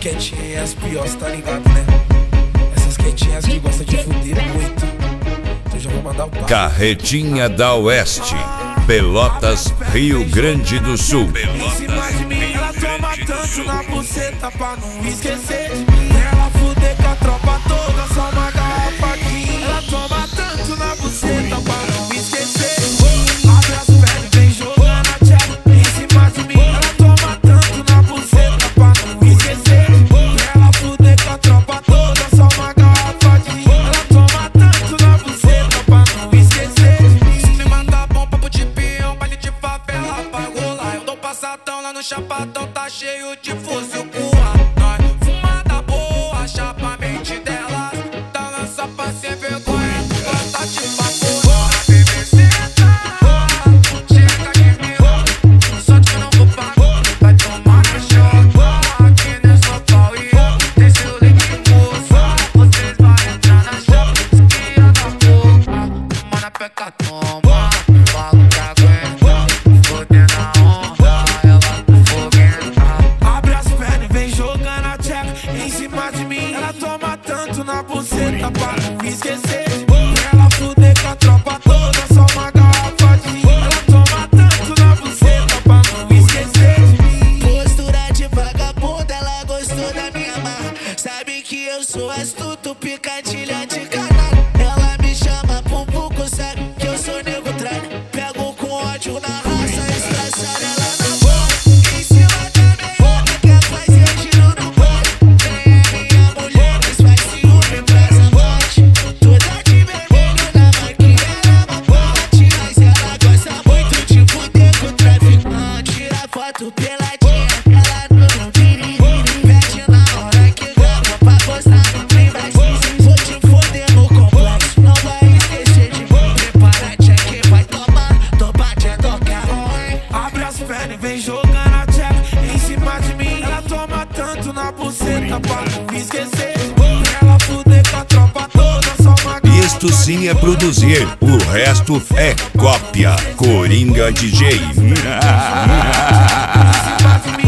quietinhas e as piores, tá ligado, né? Essas quietinhas que gostam de fuder muito. Então já vou mandar o papo. Carretinha da Oeste, Pelotas, Rio Grande do Sul. Ela toma tanto na buceta pra não esquecer de mim. Ela fuder com a tropa toda, só uma garrafa aqui. Ela toma tanto na buceta pra não esquecer de mim. Abre as pernas, vem jogando a tcheca em cima de mim. Ela toma tanto na buceta pra não esquecer de mim. Ela fuder com a tropa toda, só uma garrafa de mim. Ela toma tanto na buceta pra não esquecer de mim. Se me mandar bom papo de peão, baile de favela pra rolar. Eu dou passadão lá no Chapadão, tá cheio de fuzil com ar. Nós fumada boa, chapa a mente dela. Tá lança pra ser vergonha, tu gosta de papo. A bebê senta, chega de mim. Só que eu não vou pagar, vai tomar no choque. Aqui nessa pau e desce o leite moça. Vocês vão entrar na chapa, esquia da boca. Toma na peca, toma, falo que aguenta. Foder na onda, ela tá foguenta. Abre as pernas, vem jogando a tcheca em cima de mim. Ela toma tanto na buceta pra não esquecer de mim. Ela fuder com a tropa toda, só uma garrafa de mim. Ela toma tanto na buceta pra não esquecer de mim. Postura de vagabunda, ela gostou da minha marra. Sabe que eu sou astuto, picadilha de canalha. Ela me chama pro pouco, sabe que eu sou nego tralha. Pego com ódio na raça, estraçalha ela na boca. Em cima da meiota, quer fazer giro no baile. Vem minha mulher, mas faz ciúme pras amantes. Toda de vermelho na maquiagem, ela bote. Mas ela gosta muito de fuder com o traficante. Tira foto peladinha, ela no piriri. Pede na hora que grava pra postar no private. Vou te foder no complexo, não vai esquecer de mim. Prepara-te que vai tomar, tô batendo que é ruim. Abre as pernas, vem jogando a tcheca em cima de mim. Ela toma tanto na buceta pra não esquecer de mim. Ela fuder com a tropa toda, só uma garrafa. Isto sim é produzir, o resto é cópia. Coringa DJ. Em cima de mim.